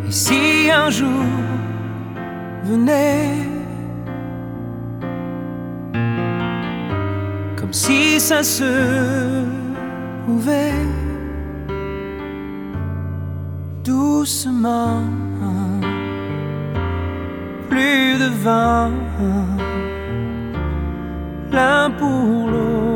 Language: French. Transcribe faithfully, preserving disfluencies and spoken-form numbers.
Et si un jour venait, comme si ça se pouvait, doucement, plus de vent, l'un pour l'autre,